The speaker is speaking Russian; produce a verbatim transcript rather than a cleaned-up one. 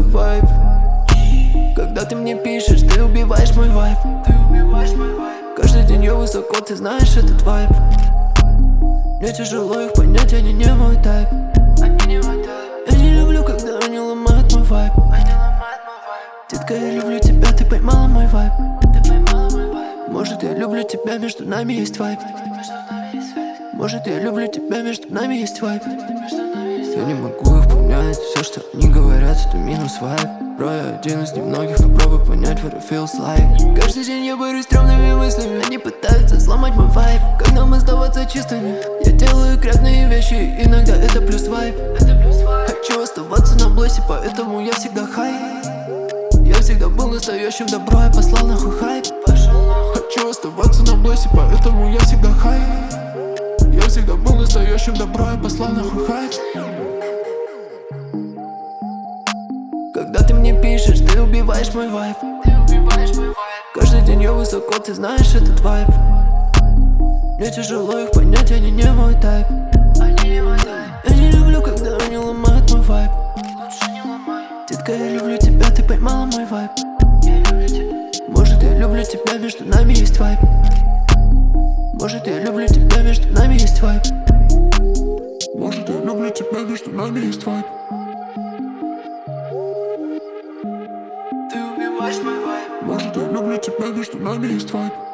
вайб. Когда ты мне пишешь, ты убиваешь мой вайб. Ты убиваешь мой вайб. Каждый день я высоко, ты знаешь этот вайб. Мне тяжело их понять, они не мой тайп. Они не мой тайп. Я не люблю, когда они ломают мой вайб. Они ломают мой вайб. Детка, я люблю тебя, ты поймала мой вайб. Ты поймала мой вайб. Может, я люблю тебя, между нами есть вайб. Может, я люблю тебя, между нами есть вайб. Я не могу их понять, все, что они говорят, это минус вайб. Бро, я один из немногих, попробуй понять, what it feels like. Каждый день я борюсь с стрёмными мыслями, они пытаются сломать мой вайб. Как нам оставаться чистыми? Я делаю грязные вещи, иногда это плюс вайб. Хочу оставаться на блэсе, поэтому я всегда хай. Я всегда был настоящим, добро, я послал нахуй хайп. Хочу оставаться на блэсе, поэтому я всегда хай. Я всегда был настоящим, добро, я послал нахуй хайп. Когда ты мне пишешь, ты убиваешь мой вайб. Ты убиваешь мой вайб. Каждый день я высоко, ты знаешь этот вайб. Мне тяжело их понять, они не мой тайп. Они не мой тайп. Я не люблю, когда они ломают мой вайб. Лучше не ломай. Детка, я люблю тебя, ты поймала мой вайб. Я люблю тебя. Может, я люблю тебя, между нами есть вайб. Может, я люблю тебя, между нами есть вайб. Может, я люблю тебя, между нами есть вайб. Ты убиваешь мой вайб. Может, я люблю тебя, между нами есть вайб.